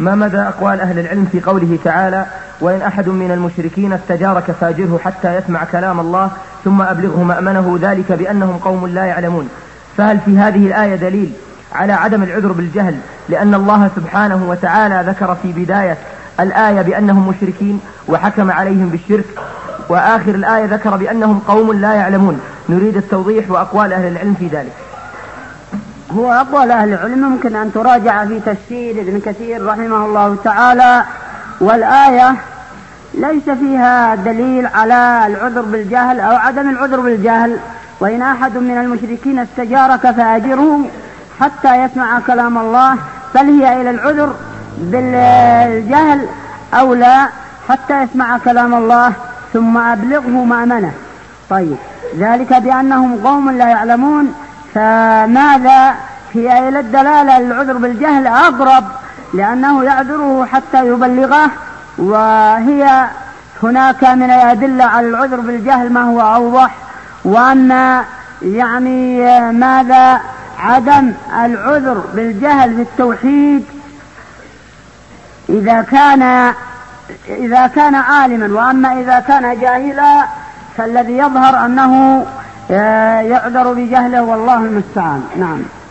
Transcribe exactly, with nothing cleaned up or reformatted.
ما مدى أقوال أهل العلم في قوله تعالى وإن أحد من المشركين استجارك فاجره حتى يسمع كلام الله ثم أبلغه مأمنه ذلك بأنهم قوم لا يعلمون؟ فهل في هذه الآية دليل على عدم العذر بالجهل لأن الله سبحانه وتعالى ذكر في بداية الآية بأنهم مشركين وحكم عليهم بالشرك، وآخر الآية ذكر بأنهم قوم لا يعلمون؟ نريد التوضيح وأقوال أهل العلم في ذلك. هو أقوال أهل العلم ممكن أن تراجع في تفسير ابن كثير رحمه الله تعالى، والآية ليس فيها دليل على العذر بالجهل أو عدم العذر بالجهل. وإن أحد من المشركين استجارك فأجره حتى يسمع كلام الله، بل هي إلى العذر بالجهل أو لا حتى يسمع كلام الله ثم أبلغه مأمنه. طيب، ذلك بأنهم قوم لا يعلمون، فماذا هي إلى الدلالة العذر بالجهل أقرب، لأنه يعذره حتى يبلغه، وهي هناك من الأدلة على العذر بالجهل ما هو أوضح. وأن يعني ماذا عدم العذر بالجهل في التوحيد إذا كان إذا كان عالما، وأما إذا كان جاهلا فالذي يظهر أنه يعذر بجهله والله المستعان. نعم.